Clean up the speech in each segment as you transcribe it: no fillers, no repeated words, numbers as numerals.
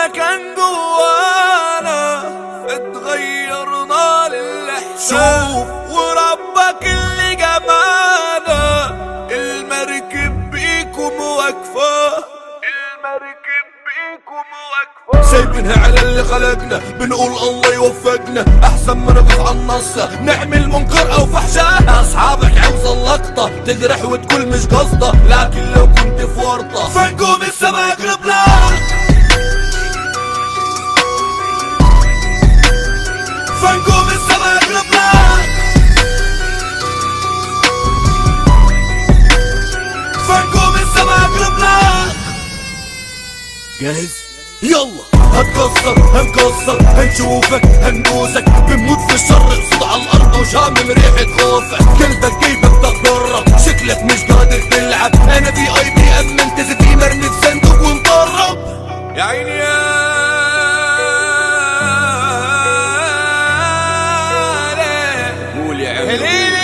كان جوانا اتغيرنا للإحساس. شوف وربك اللي جمعنا، المركب بيكم واقفة، المركب بيكم واقفة. سايبينها على اللي خلقنا، بنقول الله يوفقنا. احسن ما نقف على النص نعمل منكر او فحشة. اصحابك عاوز اللقطة تجرح وتقول مش قصده، لكن لو كنت في ورطة فنقوم السما يقلبنا. فنقوم السما يقلبنا. فنقوم السما يقلبنا. جاهز؟ يلا هتكسر هنكسر هنشوفك هندوسك، بنموت في الشر صوت على الارض وشامم ريحة خوفك. قلبك جيبك تتدرب، شكلك مش قادر تلعب. انا VIP امنت زفي مرمي في صندوق ومطرب. يا عيني يا قول يا عيني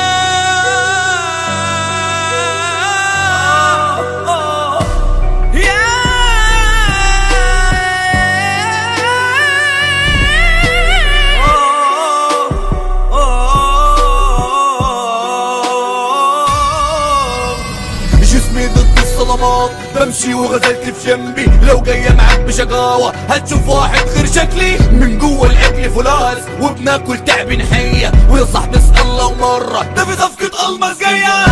بمشي وغزلت في جنبي. لو جاية معاك بشقاوة هتشوف واحد غير شكلي. من جوا العجل فولاذ وبناكل تعب نحية، ويا صاحبي اسأل الله مرة ده في صفقة الماس جاية.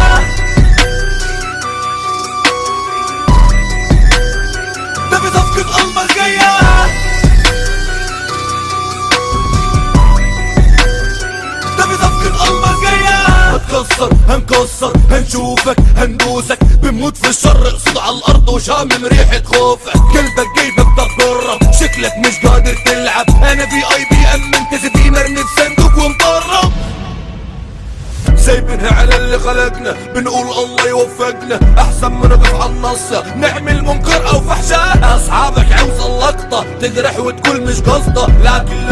ده في صفقة الماس جاية. ده في صفقة الماس جاية. هتكسر هنكسر هنشوفك هندوسك، بنموت في الشر صوت على الارض وشامم ريحة خوفك. قلبك جيبك تتدرب، شكلك مش قادر تلعب. انا VIP امنت زفي مرمي في صندوق ومطرب. سايبينها على اللي خلقنا، بنقول الله يوفقنا. احسن ما نقف على النص نعمل منكر او فحشة. اصحابك عاوز اللقطة تجرح وتقول مش قصده، لكن